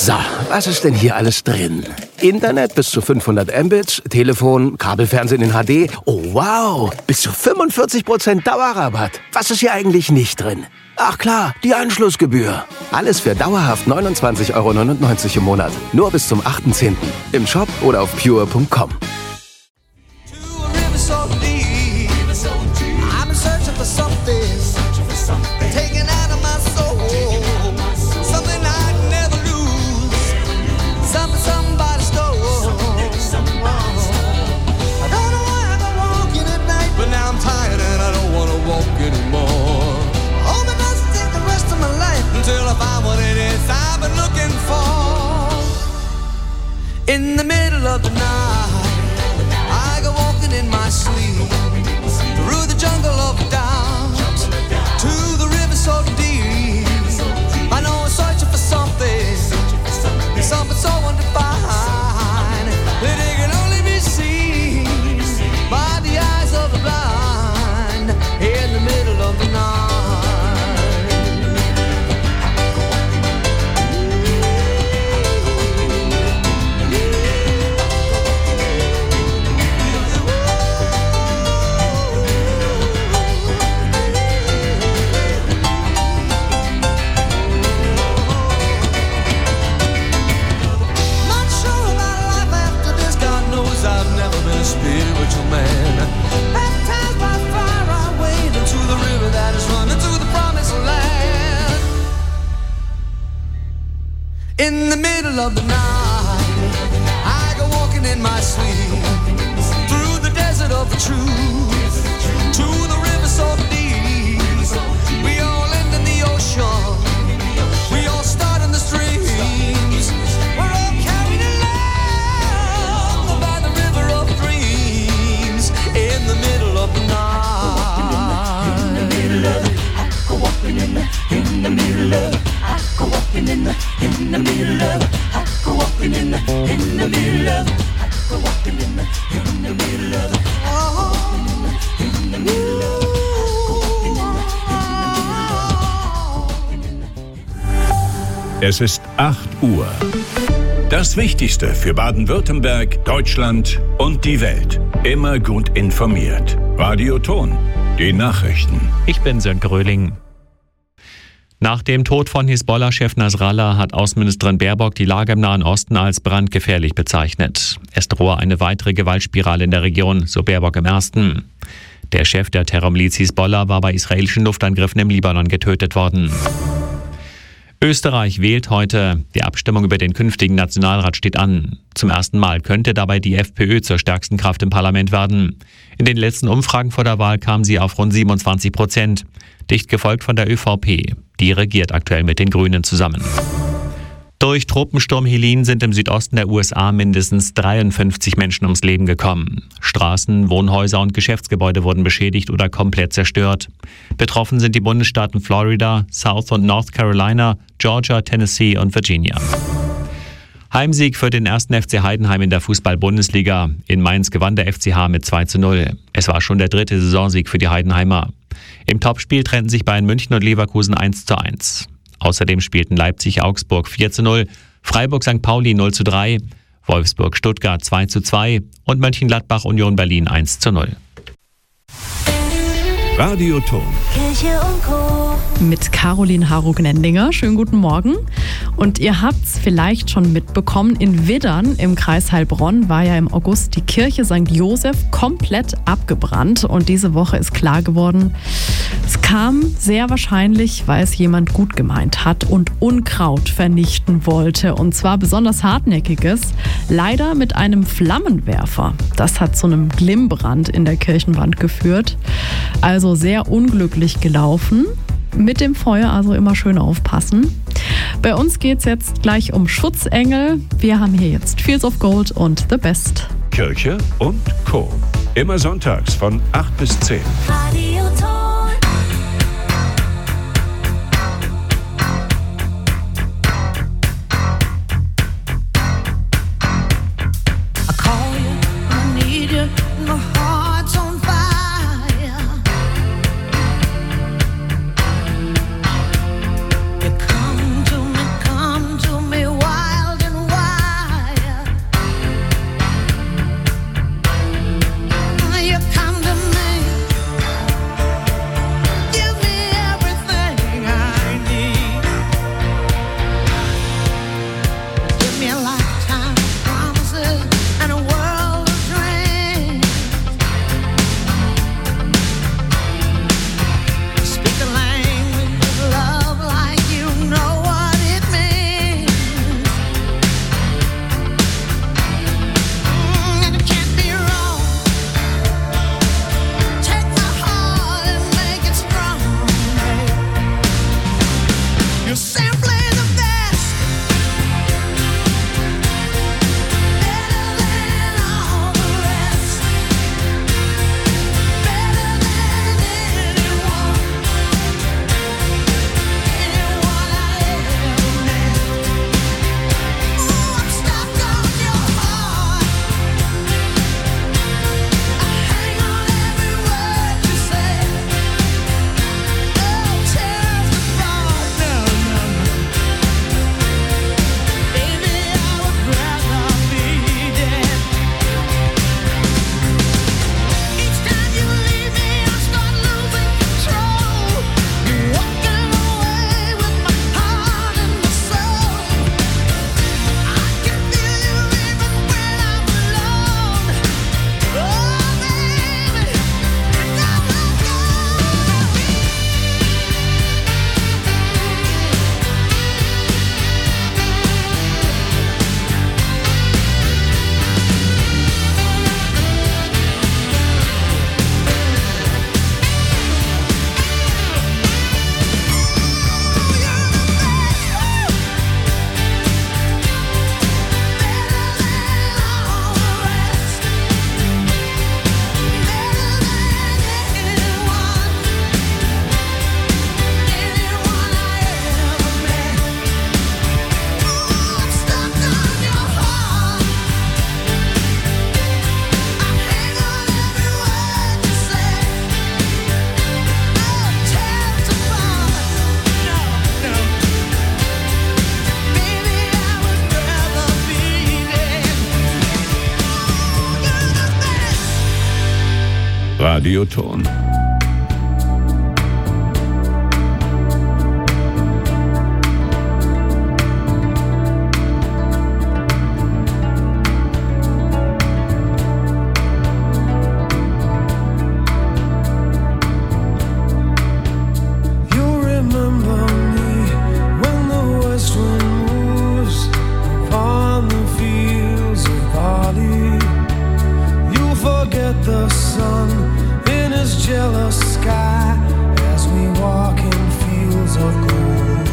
So, was ist denn hier alles drin? Internet bis zu 500 Mbit, Telefon, Kabelfernsehen in HD. Oh wow, bis zu 45% Dauerrabatt. Was ist hier eigentlich nicht drin? Ach klar, die Anschlussgebühr. Alles für dauerhaft 29,99 € im Monat. Nur bis zum 8.10. Im Shop oder auf pure.com. In the middle of the night, I go walking in my sleep through the jungle of doubt to the river so deep. I know I'm searching for something so undefined that it can only be seen by the eyes of the blind. In the middle of the night. Spiritual man, baptized by fire, I wade into the river that is running to the promised land. In the middle of the night, I go walking in my sleep through the desert of the truth to the river so deep. We all end in the ocean, we all start in the streams. We're all carried along by the river of dreams. In the middle of the night. In the middle of it, I go walking in the middle of it. I go walking in the middle of it. I go walking in the middle of it. I go walking in the middle of it. Oh, in the middle of it. Es ist 8 Uhr. Das Wichtigste für Baden-Württemberg, Deutschland und die Welt. Immer gut informiert. Radio Ton, die Nachrichten. Ich bin Sönke Röhling. Nach dem Tod von Hisbollah-Chef Nasrallah hat Außenministerin Baerbock die Lage im Nahen Osten als brandgefährlich bezeichnet. Es drohe eine weitere Gewaltspirale in der Region, so Baerbock im Ersten. Der Chef der Terrormiliz Hisbollah war bei israelischen Luftangriffen im Libanon getötet worden. Österreich wählt heute. Die Abstimmung über den künftigen Nationalrat steht an. Zum ersten Mal könnte dabei die FPÖ zur stärksten Kraft im Parlament werden. In den letzten Umfragen vor der Wahl kam sie auf rund 27%, dicht gefolgt von der ÖVP. Die regiert aktuell mit den Grünen zusammen. Durch Tropensturm Helene sind im Südosten der USA mindestens 53 Menschen ums Leben gekommen. Straßen, Wohnhäuser und Geschäftsgebäude wurden beschädigt oder komplett zerstört. Betroffen sind die Bundesstaaten Florida, South und North Carolina, Georgia, Tennessee und Virginia. Heimsieg für den 1. FC Heidenheim in der Fußball-Bundesliga. In Mainz gewann der FCH mit 2:0. Es war schon der 3. Saisonsieg für die Heidenheimer. Im Topspiel trennten sich Bayern München und Leverkusen 1:1. Außerdem spielten Leipzig-Augsburg 4:0, Freiburg-St. Pauli 0:3, Wolfsburg-Stuttgart 2:2 und Mönchengladbach-Union Berlin 1:0. Radio Ton. Kirche und Co. Mit Caroline Harro-Gnendinger. Schönen guten Morgen. Und ihr habt es vielleicht schon mitbekommen, in Widdern im Kreis Heilbronn war ja im August die Kirche St. Josef komplett abgebrannt. Und diese Woche ist klar geworden, es kam sehr wahrscheinlich, weil es jemand gut gemeint hat und Unkraut vernichten wollte. Und zwar besonders hartnäckiges, leider mit einem Flammenwerfer. Das hat zu einem Glimmbrand in der Kirchenwand geführt. Also sehr unglücklich gelaufen. Mit dem Feuer also immer schön aufpassen. Bei uns geht es jetzt gleich um Schutzengel. Wir haben hier jetzt Fields of Gold und The Best. Kirche und Co. Immer sonntags von 8 bis 10. Radio Ton. Come to me while Radioton. The sun in his jealous sky as we walk in fields of gold.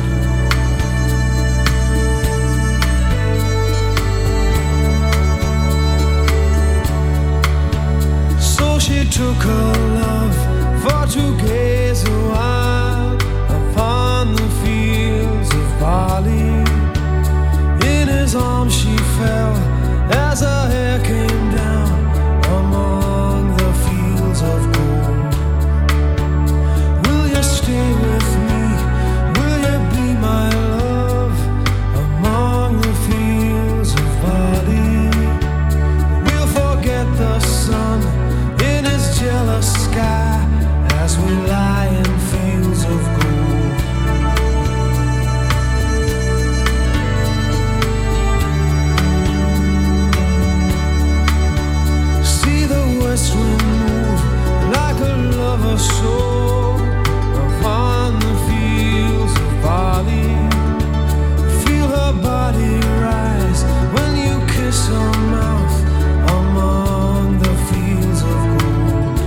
So she took her love for to gaze a while upon the fields of barley. In his arms she fell as her hair came down among the fields of gold. Will you stay with me? Will you be my love among the fields of barley? We'll forget the sun in his jealous sky as we lie in fields of gold. West wind move like a lover's soul upon the fields of barley. Feel her body rise when you kiss her mouth among the fields of gold.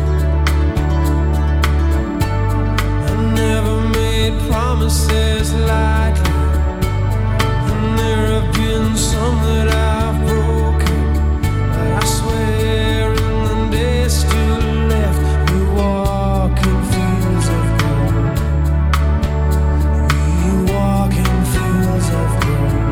I never made promises lightly, and there have been some that I've broken, but I swear still left, we walk in fields of gold. We walk in fields of gold.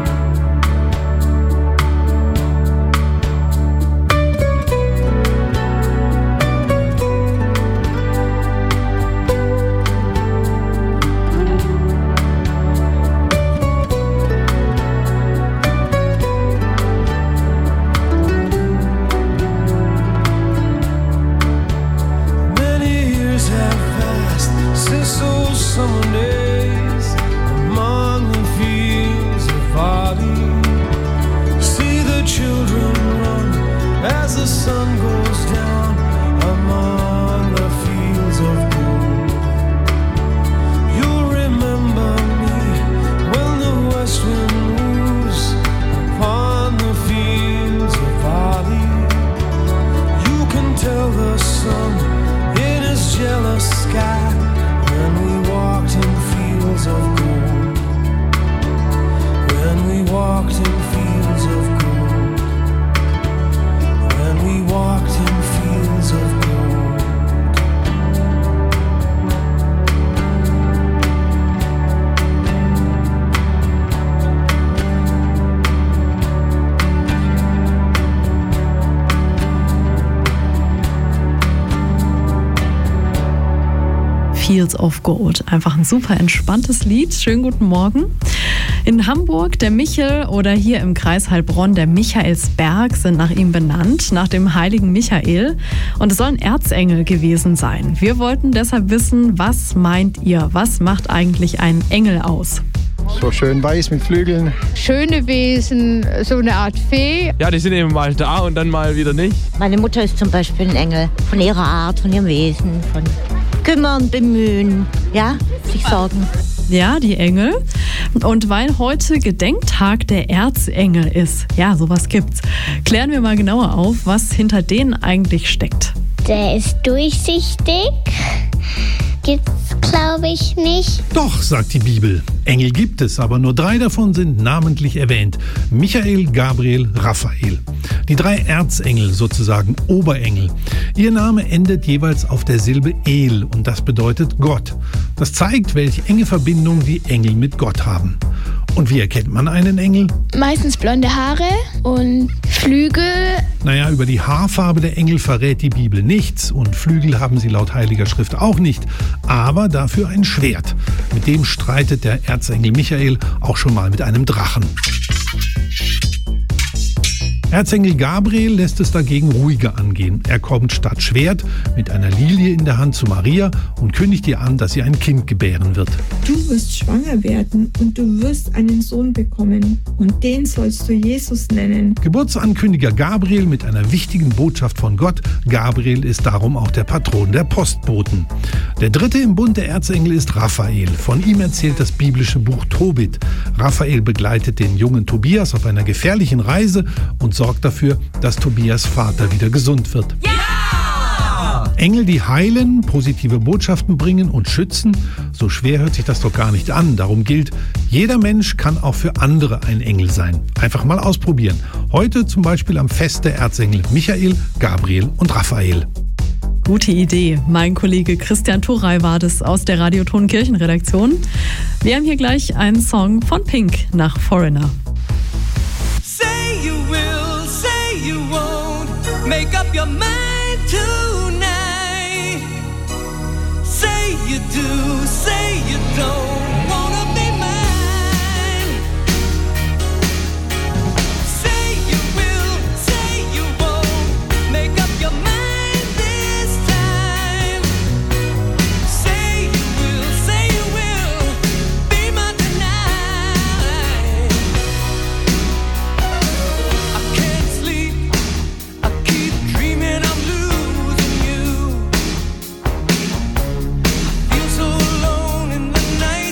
Since those summer days among the fields of barley, see the children run as the sun goes down among the fields of gold. You'll remember me when the west wind moves upon the fields of barley. You can tell the sun in his jealous sky when we walked in fields of gold. When we walked in fields of gold. When we walked in fields of gold. Fields of Gold. Einfach ein super entspanntes Lied. Schönen guten Morgen. In Hamburg der Michel oder hier im Kreis Heilbronn der Michaelsberg sind nach ihm benannt, nach dem heiligen Michael. Und es soll ein Erzengel gewesen sein. Wir wollten deshalb wissen, was meint ihr? Was macht eigentlich ein Engel aus? So schön weiß mit Flügeln. Schöne Wesen, so eine Art Fee. Ja, die sind eben mal da und dann mal wieder nicht. Meine Mutter ist zum Beispiel ein Engel. Von ihrer Art, von ihrem Wesen, von kümmern, bemühen, ja, sich sorgen. Ja, die Engel. Und weil heute Gedenktag der Erzengel ist, ja, sowas gibt's, klären wir mal genauer auf, was hinter denen eigentlich steckt. Der ist durchsichtig. Gibt's, glaube ich, nicht. Doch, sagt die Bibel. Engel gibt es, aber nur 3 davon sind namentlich erwähnt. Michael, Gabriel, Raphael. Die 3 Erzengel, sozusagen Oberengel. Ihr Name endet jeweils auf der Silbe El und das bedeutet Gott. Das zeigt, welche enge Verbindung die Engel mit Gott haben. Und wie erkennt man einen Engel? Meistens blonde Haare und Flügel. Naja, über die Haarfarbe der Engel verrät die Bibel nichts und Flügel haben sie laut Heiliger Schrift auch nicht, aber dafür ein Schwert. Mit dem streitet der Erzengel Michael auch schon mal mit einem Drachen. Erzengel Gabriel lässt es dagegen ruhiger angehen. Er kommt statt Schwert mit einer Lilie in der Hand zu Maria und kündigt ihr an, dass sie ein Kind gebären wird. Du wirst schwanger werden und du wirst einen Sohn bekommen und den sollst du Jesus nennen. Geburtsankündiger Gabriel mit einer wichtigen Botschaft von Gott. Gabriel ist darum auch der Patron der Postboten. Der dritte im Bund der Erzengel ist Raphael. Von ihm erzählt das biblische Buch Tobit. Raphael begleitet den jungen Tobias auf einer gefährlichen Reise und sorgt dafür, dass Tobias Vater wieder gesund wird. Ja! Engel, die heilen, positive Botschaften bringen und schützen. So schwer hört sich das doch gar nicht an. Darum gilt, jeder Mensch kann auch für andere ein Engel sein. Einfach mal ausprobieren. Heute zum Beispiel am Fest der Erzengel Michael, Gabriel und Raphael. Gute Idee. Mein Kollege Christian Thuray war das aus der Radioton Kirchenredaktion. Wir haben hier gleich einen Song von Pink nach Foreigner. Make up your mind tonight. Say you do, say you don't wanna be mine. Say you will, say you won't. Make up your mind this time. Say you will be mine tonight. I can't sleep. Dreaming I'm losing you. I feel so alone in the night.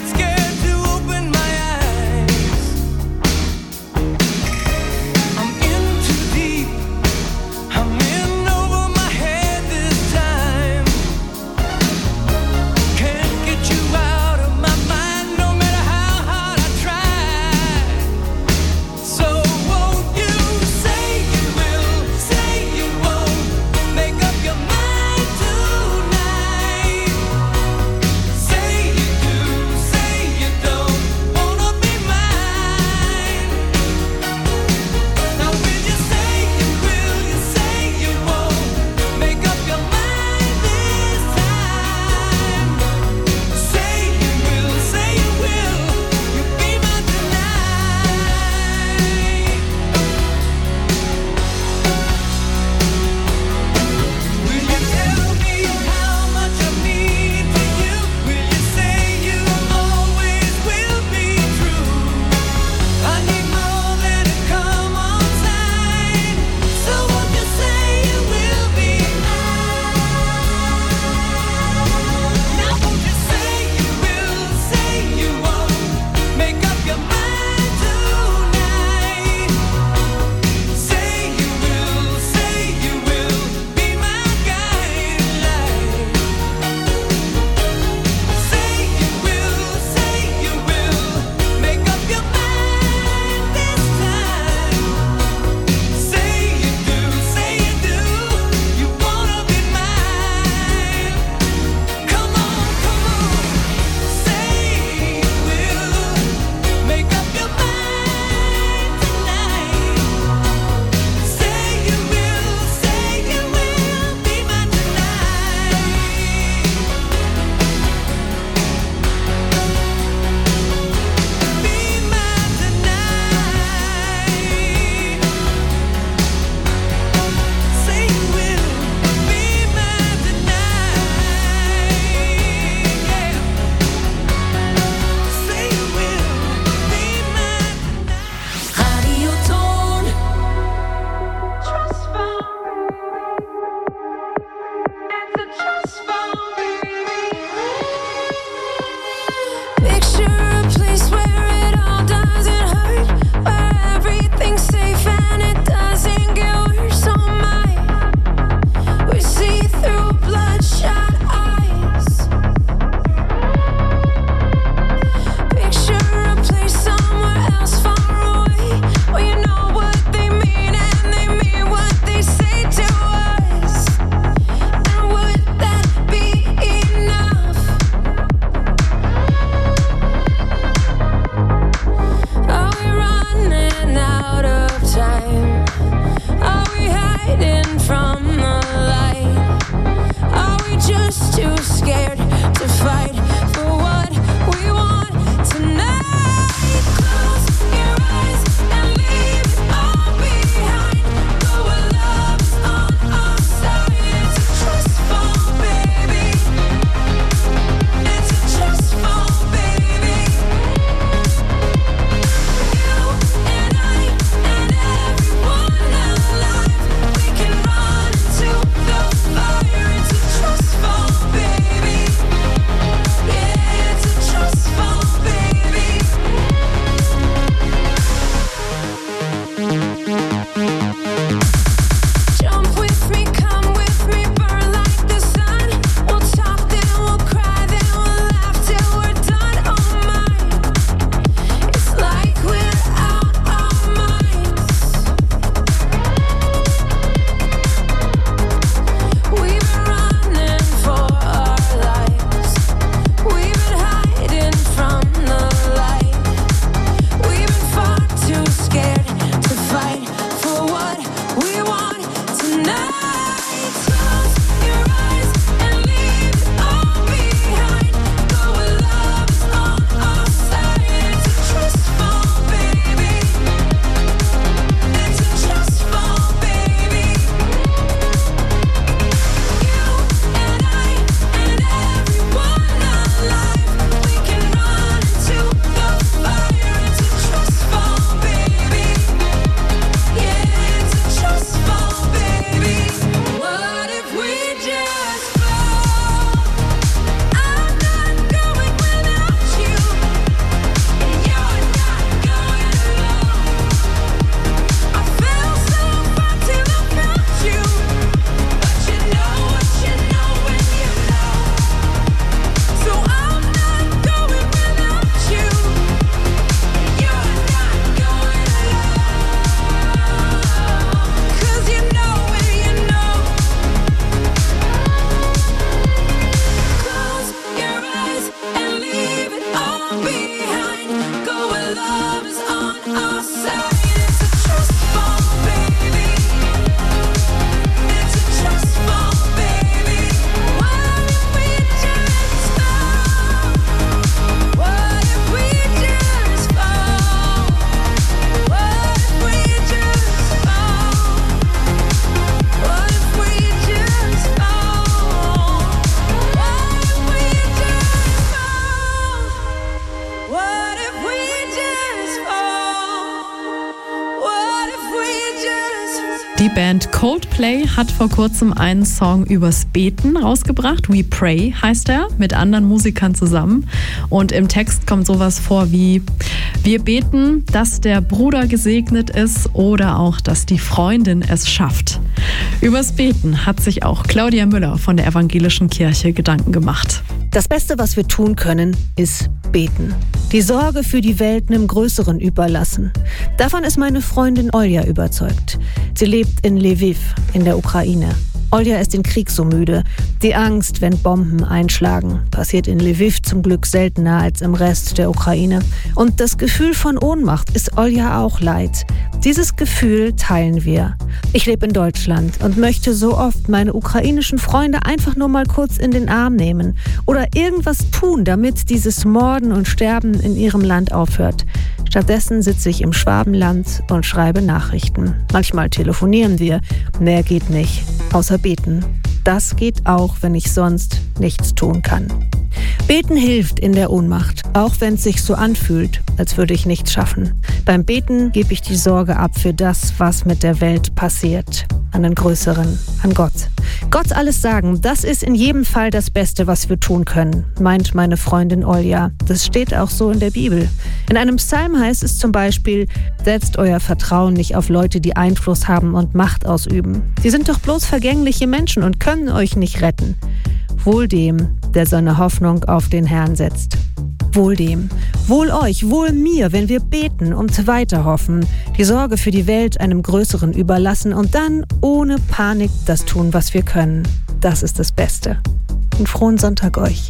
Die Band Coldplay hat vor kurzem einen Song übers Beten rausgebracht. We Pray heißt er, mit anderen Musikern zusammen. Und im Text kommt sowas vor wie: Wir beten, dass der Bruder gesegnet ist oder auch, dass die Freundin es schafft. Übers Beten hat sich auch Claudia Müller von der Evangelischen Kirche Gedanken gemacht. Das Beste, was wir tun können, ist beten. Die Sorge für die Welt einem Größeren überlassen. Davon ist meine Freundin Olja überzeugt. Sie lebt in Lviv in der Ukraine. Olja ist den Krieg so müde. Die Angst, wenn Bomben einschlagen, passiert in Lviv zum Glück seltener als im Rest der Ukraine. Und das Gefühl von Ohnmacht ist Olja auch leid. Dieses Gefühl teilen wir. Ich lebe in Deutschland und möchte so oft meine ukrainischen Freunde einfach nur mal kurz in den Arm nehmen oder irgendwas tun, damit dieses Morden und Sterben in ihrem Land aufhört. Stattdessen sitze ich im Schwabenland und schreibe Nachrichten. Manchmal telefonieren wir. Mehr geht nicht, außer beten. Das geht auch, wenn ich sonst nichts tun kann. Beten hilft in der Ohnmacht, auch wenn es sich so anfühlt, als würde ich nichts schaffen. Beim Beten gebe ich die Sorge ab für das, was mit der Welt passiert. An den Größeren, an Gott. Gott alles sagen, das ist in jedem Fall das Beste, was wir tun können, meint meine Freundin Olja. Das steht auch so in der Bibel. In einem Psalm heißt es zum Beispiel: Setzt euer Vertrauen nicht auf Leute, die Einfluss haben und Macht ausüben. Sie sind doch bloß vergängliche Menschen und können euch nicht retten. Wohl dem, der seine Hoffnung auf den Herrn setzt. Wohl dem, wohl euch, wohl mir, wenn wir beten und weiter hoffen, die Sorge für die Welt einem Größeren überlassen und dann ohne Panik das tun, was wir können. Das ist das Beste. Einen frohen Sonntag euch.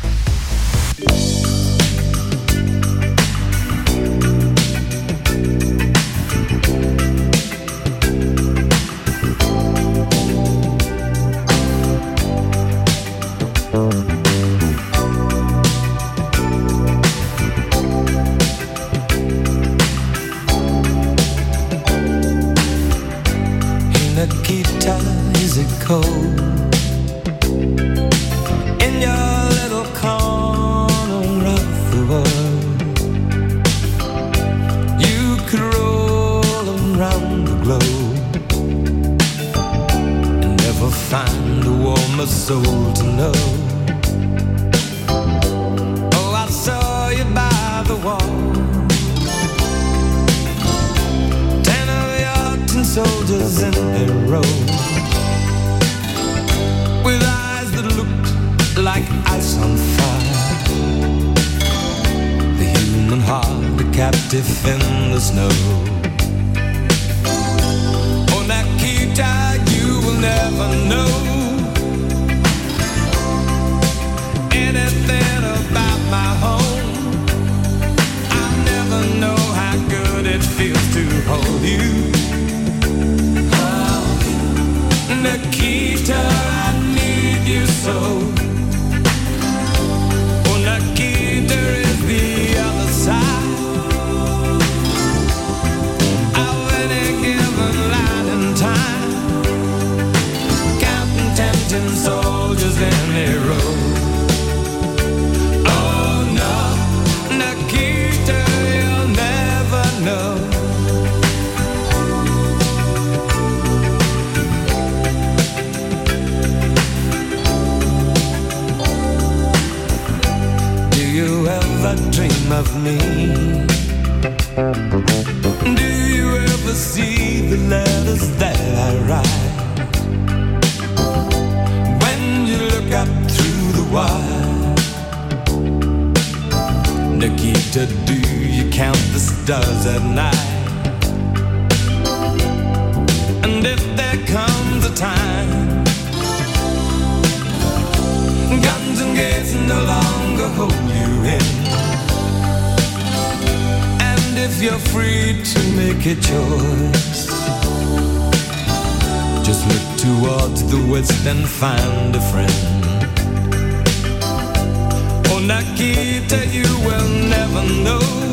Nikita, is it cold in your little corner of the world? You could roll around the globe and never find a warmer soul to know. Oh, I saw you by the wall, 10 of your tin soldiers in a row, with eyes that looked like ice on fire, the human heart a captive in the snow. Oh, Nikita, you will never know anything about my home. I never know how good it feels to hold you. Nikita, I need you so. Oh, Nikita is the other side of any given line in time, counting tempting soldiers in a row. Oh no, Nikita, you'll never know. Dream of me? Do you ever see the letters that I write? When you look up through the wire, Nikita, do you count the stars at night? And if there comes a time guns and gates no longer hold you in, if you're free to make a choice, just look towards the west and find a friend. Oh, Nikita, you will never know